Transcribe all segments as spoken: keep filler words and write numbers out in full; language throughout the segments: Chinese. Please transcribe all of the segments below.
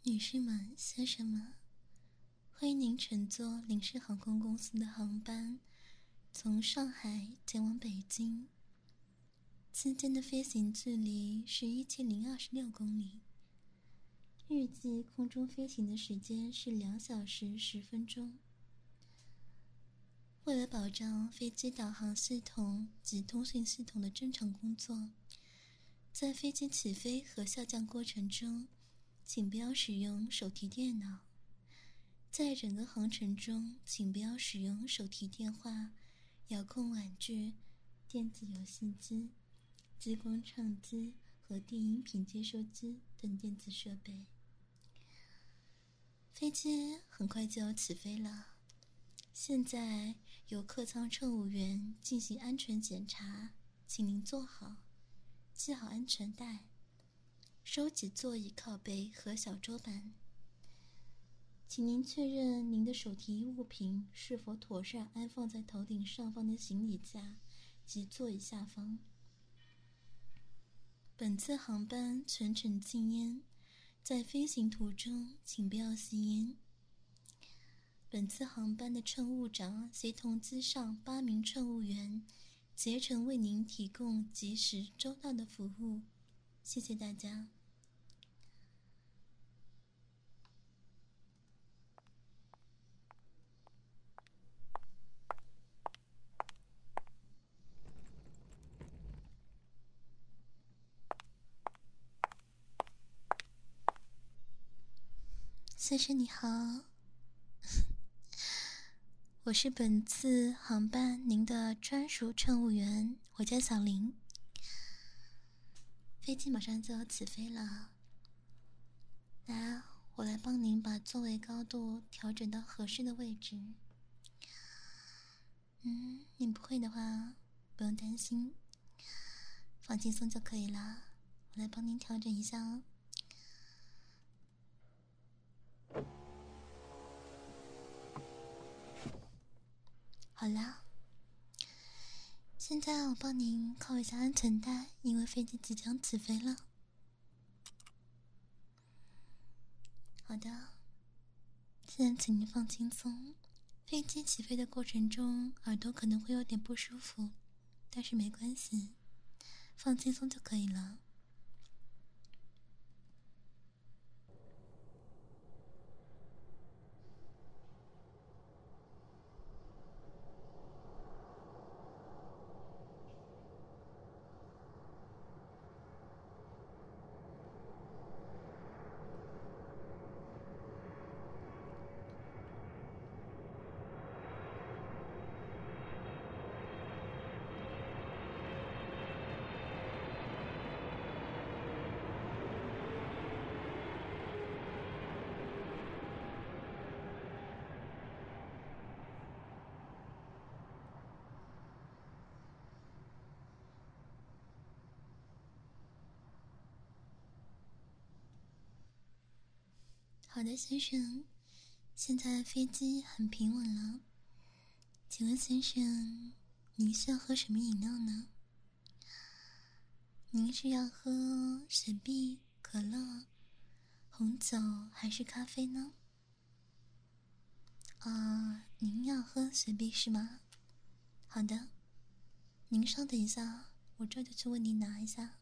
女士们、先生们，欢迎您乘坐领事航空公司的航班，从上海前往北京。期间的飞行距离是一千零二十六公里，预计空中飞行的时间是两小时十分钟。为了保障飞机导航系统及通讯系统的正常工作，在飞机起飞和下降过程中，请不要使用手提电脑。在整个航程中，请不要使用手提电话、遥控玩具、电子游戏机、激光唱机和电音频接收机等电子设备。飞机很快就要起飞了，现在由客舱乘务员进行安全检查，请您坐好，系好安全带，收起座椅靠背和小桌板。请您确认您的手提物品是否妥善安放在头顶上方的行李架及座椅下方。本次航班全程禁烟，在飞行途中请不要吸烟。本次航班的乘务长协同机上八名乘务员竭诚为您提供及时周到的服务，谢谢大家。先生你好，我是本次航班您的专属乘务员，我叫小林。飞机马上就要起飞了，来，我来帮您把座位高度调整到合适的位置。嗯，你不会的话不用担心，放轻松就可以了，我来帮您调整一下哦。好啦，现在我帮您扣一下安全带，因为飞机即将起飞了。好的，现在请您放轻松。飞机起飞的过程中，耳朵可能会有点不舒服，但是没关系，放轻松就可以了。好的，先生，现在飞机很平稳了。请问先生，您需要喝什么饮料呢？您是要喝雪碧、可乐、红酒还是咖啡呢？啊、呃，您要喝雪碧是吗？好的，您稍等一下，我这就去为您拿一下。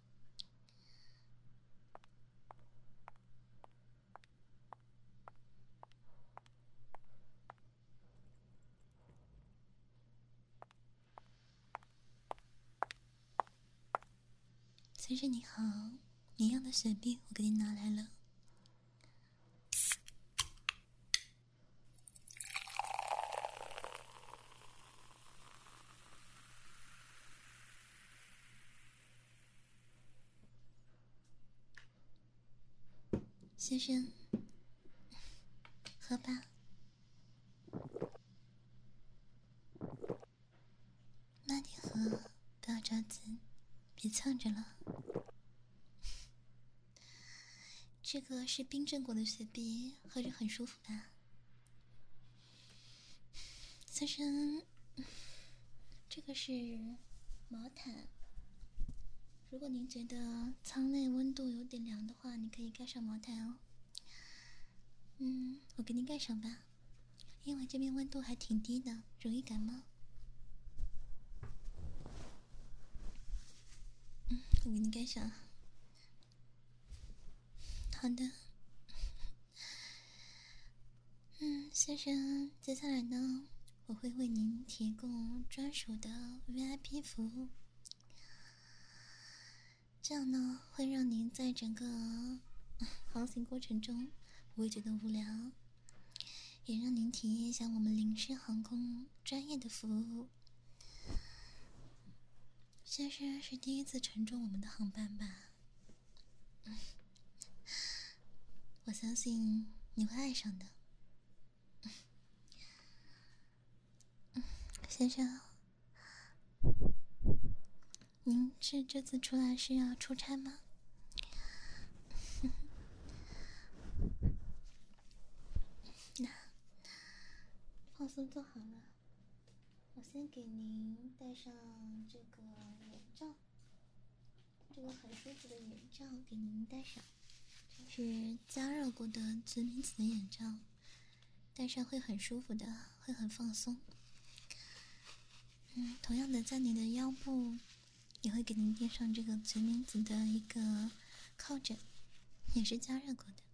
先生你好，您要的雪碧我给您拿来了。先生，喝吧。慢点喝，不要着急，别呛着了。这个是冰镇过的雪碧，喝着很舒服吧？先生，这个是毛毯，如果您觉得舱内温度有点凉的话，你可以盖上毛毯哦。 嗯，我给你盖上吧，因为这边温度还挺低的，容易感冒。嗯，我给你盖上。好的。嗯，先生，接下来呢，我会为您提供专属的 V I P 服务，这样呢，会让您在整个航行过程中不会觉得无聊，也让您体验一下我们凌氏航空专业的服务。先生是第一次乘坐我们的航班吧？嗯，我相信你会爱上的。嗯，先生，您是这次出来是要出差吗？那放松坐好了，我先给您戴上这个眼罩，这个很舒服的眼罩给您戴上，这是加热过的紫米紫的眼罩，戴上会很舒服的，会很放松。嗯，同样的，在你的腰部也会给您垫上这个紫米紫的一个靠枕，也是加热过的。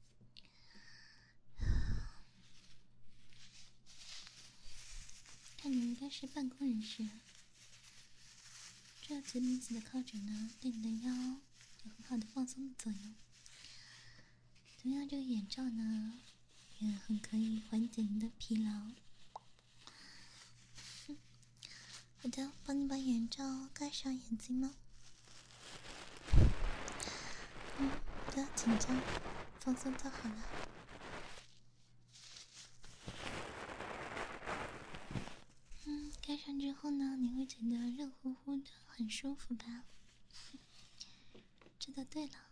看你应该是办公人士，这紫米紫的靠枕呢，对你的腰有很好的放松的作用。同样，这个眼罩呢，也很可以缓解您的疲劳。嗯，好的，帮你把眼罩盖上眼睛吗？嗯，不要紧张，放松就好了。嗯，盖上之后呢，你会觉得热乎乎的，很舒服吧？知道对了。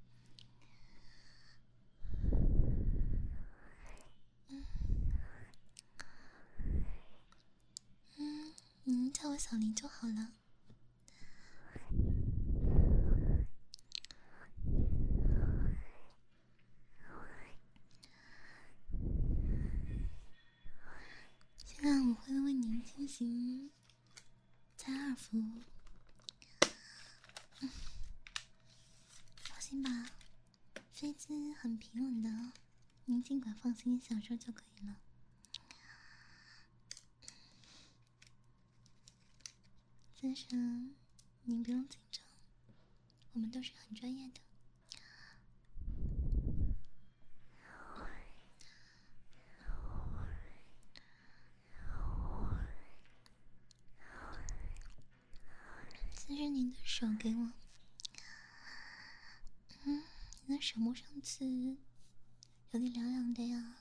嗯，嗯，您叫我小林就好了。现在我会为您进行采耳服务。嗯，放心吧，飞机很平稳的，您尽管放心享受就可以了。先生，您不用紧张，我们都是很专业的。先生，您的手给我。嗯，你的手摸上去有点凉凉的呀。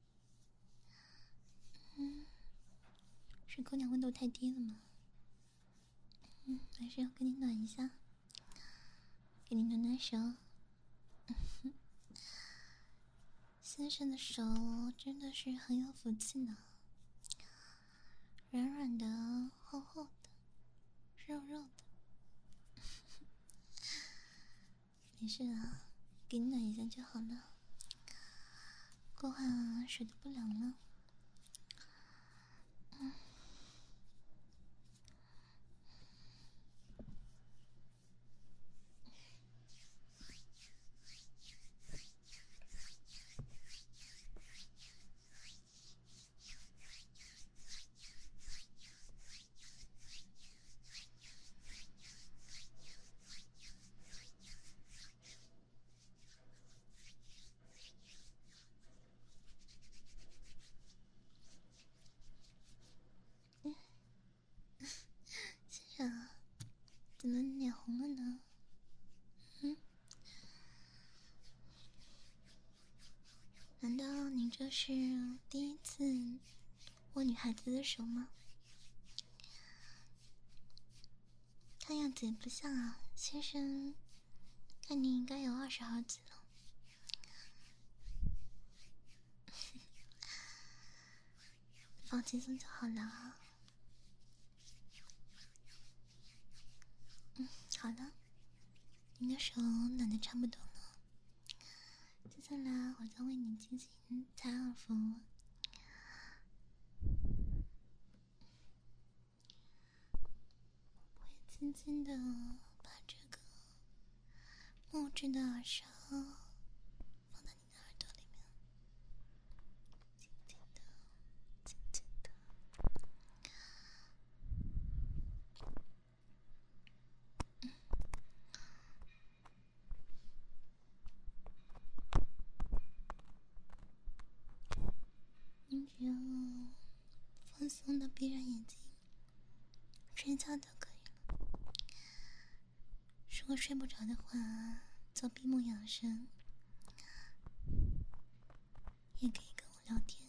嗯，是姑娘温度太低了吗？嗯，还是要给你暖一下，给你暖暖手。嗯，先生的手真的是很有福气呢，软软的，厚厚的，肉肉的。没事啊，给你暖一下就好了。过会儿手就不凉了。嗯。嗯，先生，怎么脸红了呢？嗯，难道你这是第一次握女孩子的手吗？看样子也不像啊，先生，看你应该有二十好几了。放轻松就好了。嗯，好了，你的手暖的差不多了， 接下来我将为你进行采耳服务。我会轻轻的把这个木质的耳勺放在你的耳朵里面，轻轻的，轻轻的。你只要放松的闭上眼睛睡觉就可以了。如果睡不着的话，做闭目养神，也可以跟我聊天。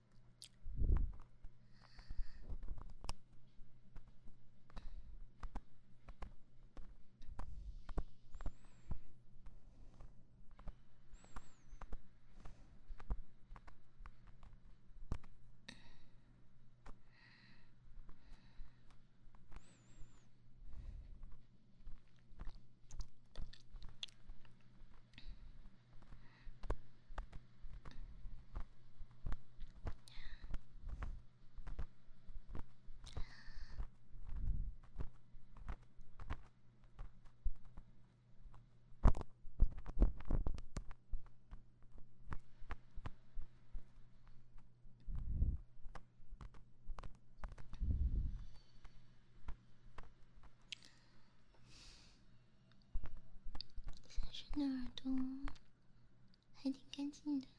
先生的耳朵还挺干净的，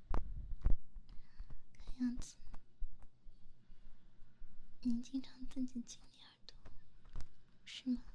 看样子您经常自己清理耳朵，是吗？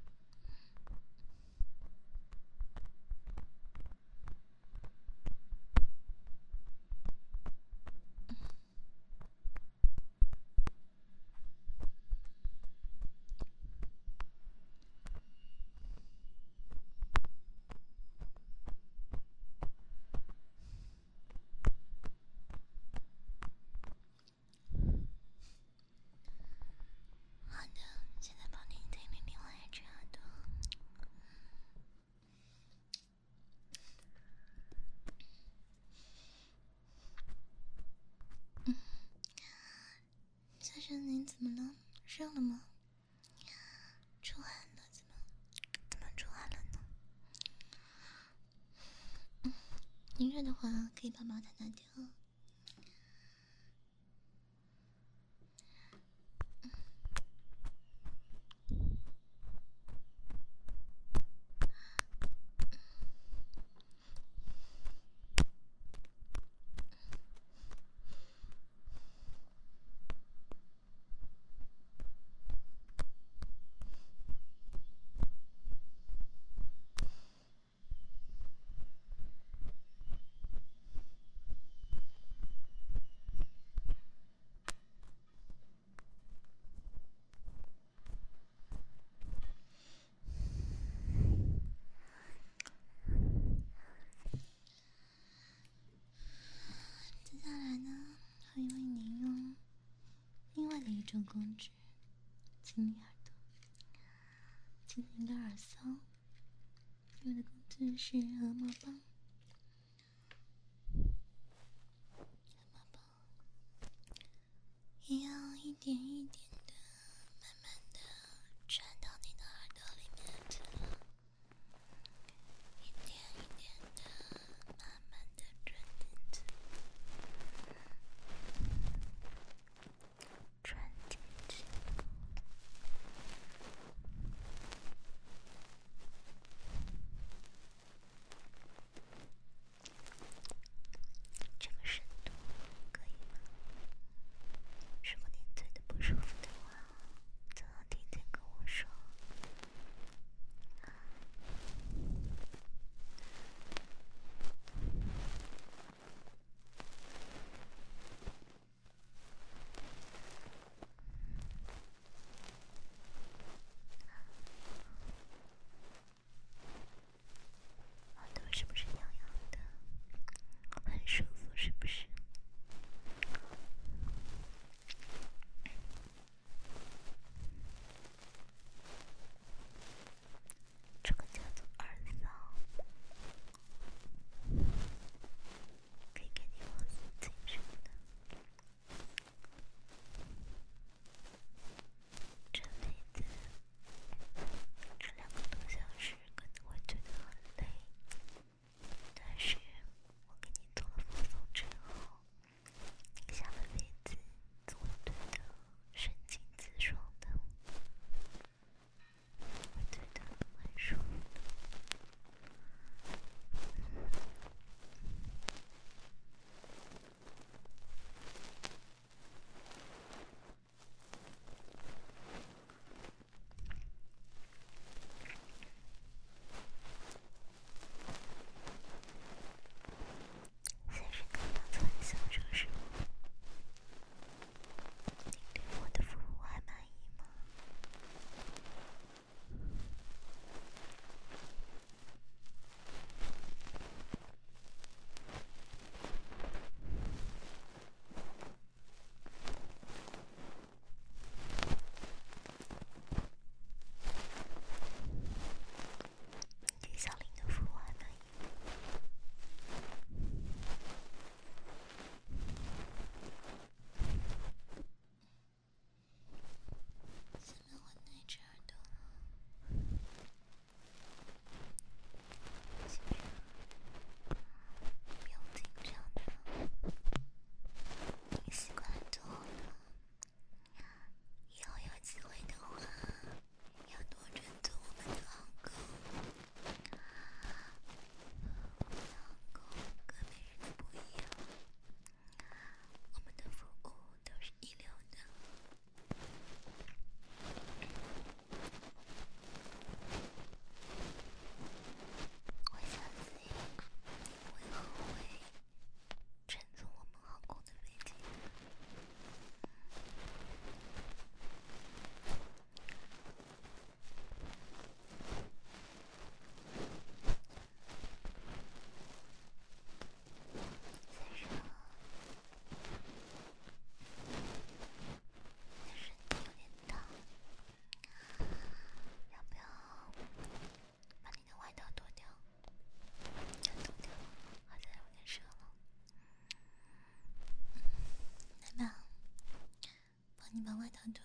好的，现在帮您清理另外一只耳朵。嗯，先生您怎么了？热了吗？出汗了？怎么怎么出汗了呢？嗯，您热的话可以把毛毯拿掉。接下来呢，会为您用另外的一种工具清理耳朵，进行一个耳骚。用的工具是鹅毛棒，鹅毛棒也要一点一点的、慢慢的穿到你的耳朵里面去了，一点一点的、慢慢的穿进去，穿进去。这个深度可以吗？如果你觉得不舒服的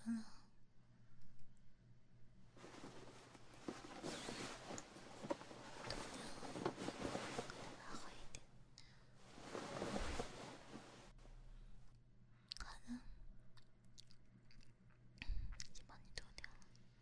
了。拉回一点。好了，已经帮你脱掉了。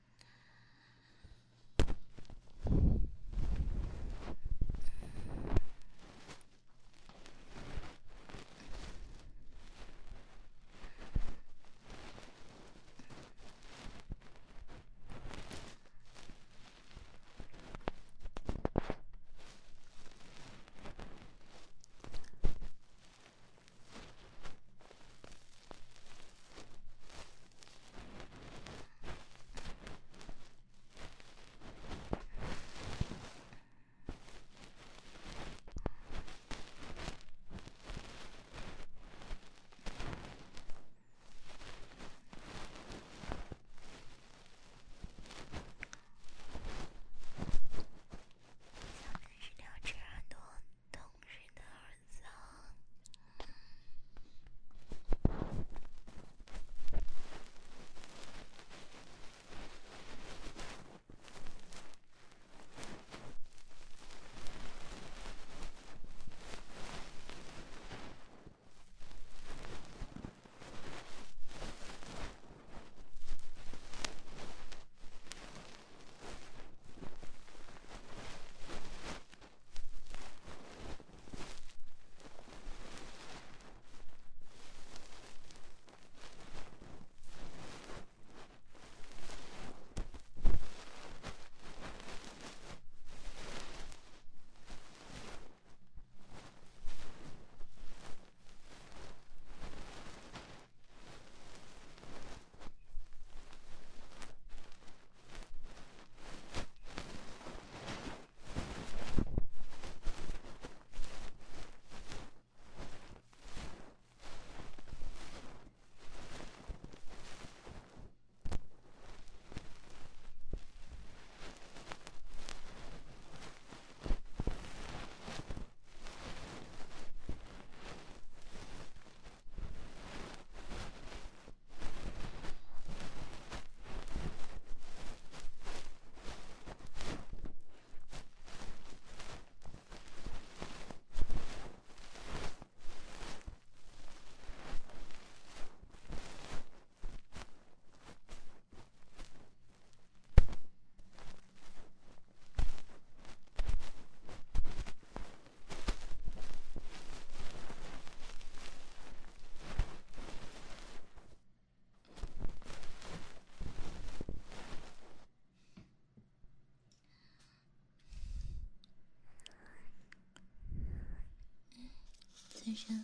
先生，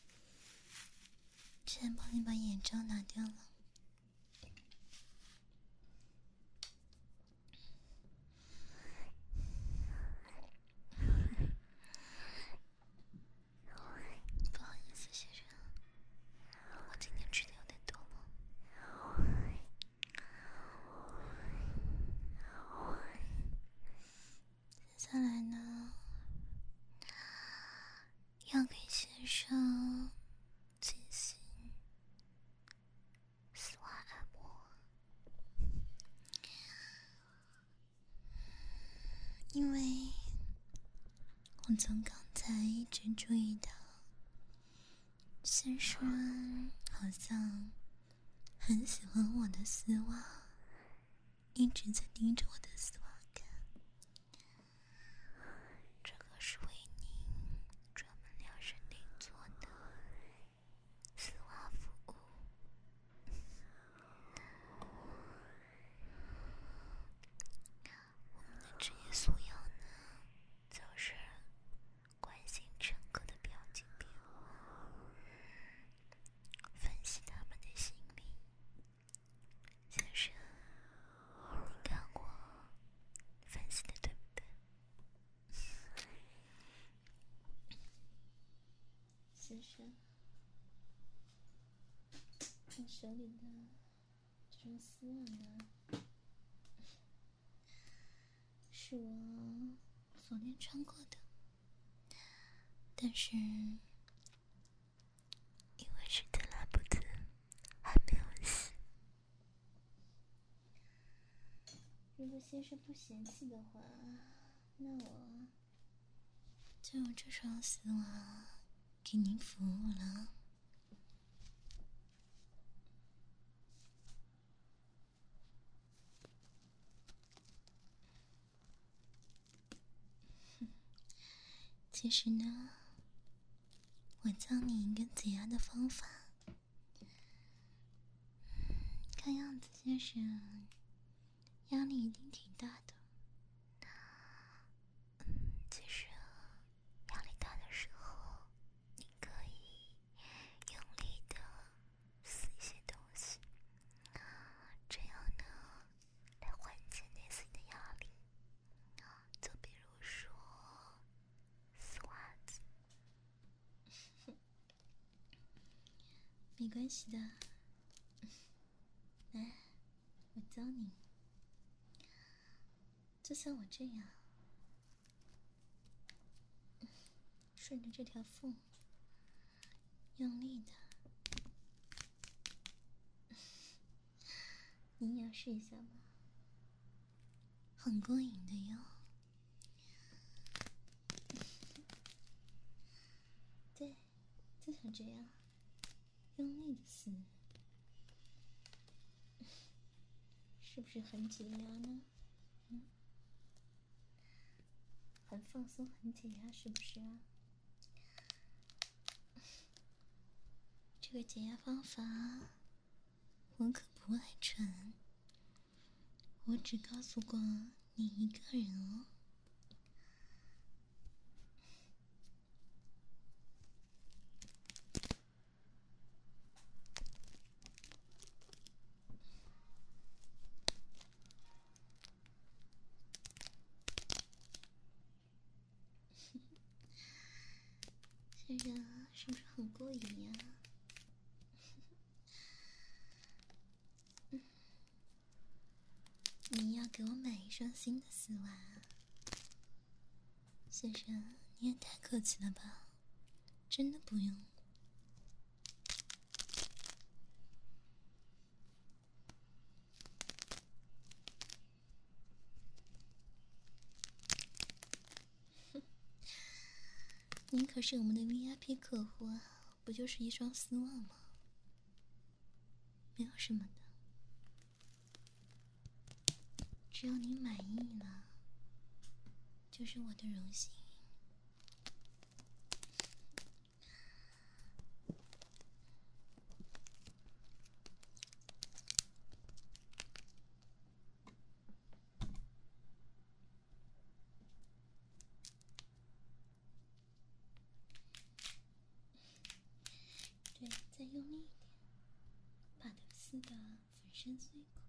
先帮你把眼罩拿掉了。不好意思，先生，我今天吃的有点多了。接下来呢，要给先生进行丝袜按摩，因为我从刚才一直注意到，先生好像很喜欢我的丝袜，一直在盯着我的丝袜看。这个是为您专门量身定做的丝袜服务。我们的职业素养呢，就是关心乘客的表情变化，分析他们的心理。先生，你看我分析的对不对？先生，你手里的这双丝袜呢，是我昨天穿过的，但是因为是特拉布子还没有洗， 如果先生不嫌弃的话，那我就用这双丝袜给您服务了。其实呢，我教你一个解压的方法。看样子先生压力一定挺大的。其实啊，压力大的时候，你可以用力的撕一些东西，这样呢，来缓解内心的压力。就比如说丝袜子。没关系的，来，我教你。就像我这样，顺着这条缝，用力的。你也要试一下吗？很过瘾的哟。对，就像这样，用力的撕，是不是很解压呢？嗯，很放松，很解压，是不是啊？这个解压方法，我可不外传，我只告诉过你一个人哦。先生，是不是很过瘾呀？你要给我买一双新的丝袜啊？先生，你也太客气了吧，真的不用。您可是我们的 V I P 客户啊，不就是一双丝袜吗？没有什么的，只要您满意了，就是我的荣幸。对，再用力一点，把它撕得粉身碎骨。